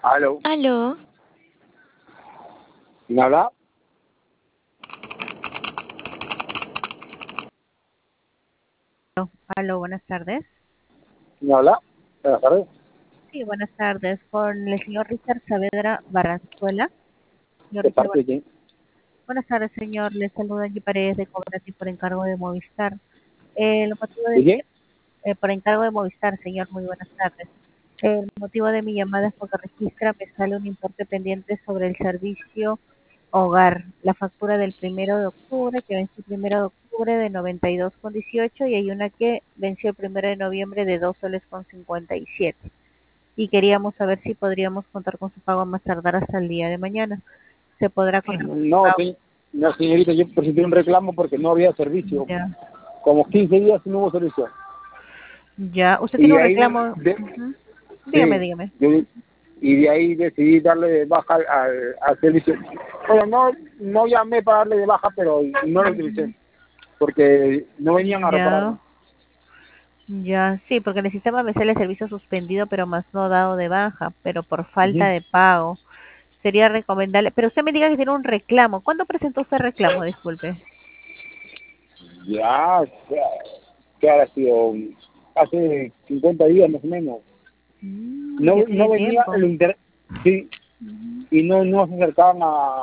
Aló, Aló, ¿quién habla? Aló, buenas tardes. ¿Quién habla? Buenas tardes. Sí, buenas tardes. Con el señor Richard Saavedra Barranzuela. Señor ¿De Richard, parte de quién? buenas tardes, señor. Le saluda Angie Paredes de Cooperativa por encargo de Movistar. El motivo de ¿De quién? por encargo de Movistar, señor, muy buenas tardes. El motivo de mi llamada es porque registra, me sale un importe pendiente sobre el servicio hogar, la factura del 1 de octubre, que venció el 1 de octubre de 92,18 y hay una que venció el 1 de noviembre de 2 soles con 57. Y queríamos saber si podríamos contar con su pago a más tardar hasta el día de mañana. Se podrá contar con su No, pago. no, señorita, yo presenté un reclamo porque no había servicio. Ya, Como 15 días no hubo servicio. ya. Usted Y tiene un de ahí, reclamo. de, Ujú. Dígame, sí, dígame. y de ahí decidí darle de baja al servicio. Bueno, no llamé para darle de baja, pero no lo utilicé, porque no venían a Ya, repararme. ya, sí, porque en el sistema me sale servicio suspendido, pero más no dado de baja, pero por falta Ujú. de pago. Sería recomendable. Pero usted me diga que tiene un reclamo. ¿Cuándo presentó usted reclamo? Disculpe. Ya, que ha sido hace 50 días más o menos. Ya No tiene venía tiempo. el interés, sí, Ujú. y no se acercaban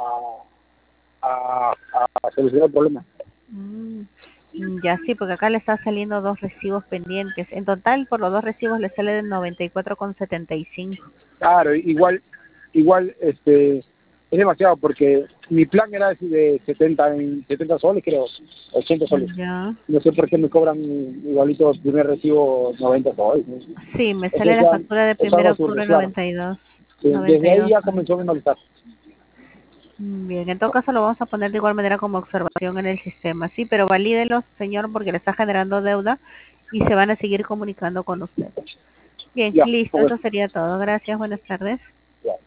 a solucionar el problema. Mm, ya sí, porque acá le está saliendo dos recibos pendientes. En total, por los dos recibos le sale de 94,75. Claro, igual, es demasiado porque mi plan era de 70 soles, creo, 80 soles. Ya. No sé por qué me cobran igualito el primer recibo 90 soles, ¿no? Sí, me Eso sale la factura de es algo 1 de octubre absurdo, claro. 92. Desde ahí 92 ya soles. comenzó a molestar. Bien, en todo caso lo vamos a poner de igual manera como observación en el sistema. Sí, pero valídelo, señor, porque le está generando deuda y se van a seguir comunicando con usted. Bien, Ya, listo, con eso eso. sería todo. Gracias, buenas tardes. Ya.